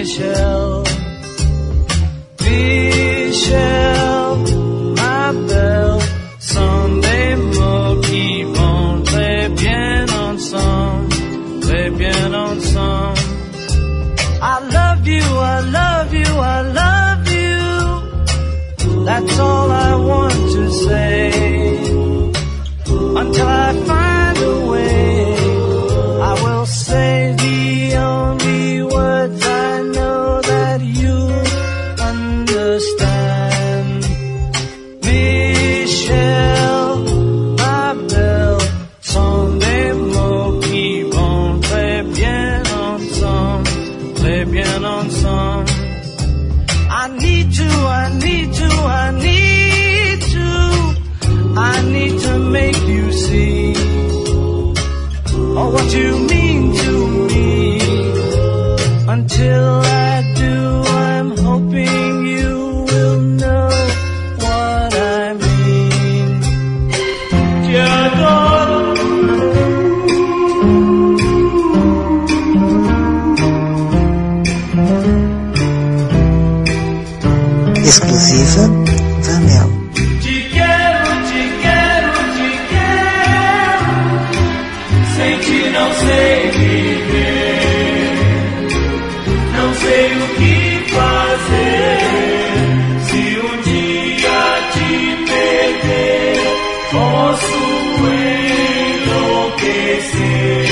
Michelle, Michelle, ma belle. Sunday mots qui vont très bien ensemble, très bien ensemble. I love you, I love you, I love you. That's all I want to say. Until I find a way, I will say the only words I know that you understand. Michelle, ma belle, sont des mots qui vont très bien ensemble, très bien ensemble. I need to, I need to, I need to, I need to make you see oh, what you mean to me. Until I do, I'm hoping you will know what I mean. Te adoro. Exclusiva Vanel. Te quero, te quero, te quero. Sem ti não sei viver. Não sei o que fazer. Se um dia te perder, posso enlouquecer.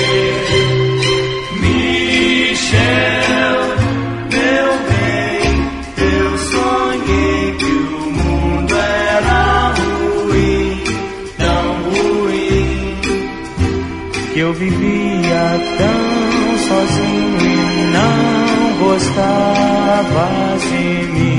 Michelle, meu bem, eu sonhei que o mundo era ruim, tão ruim, que eu vivia tão sozinho e não gostavas de mim.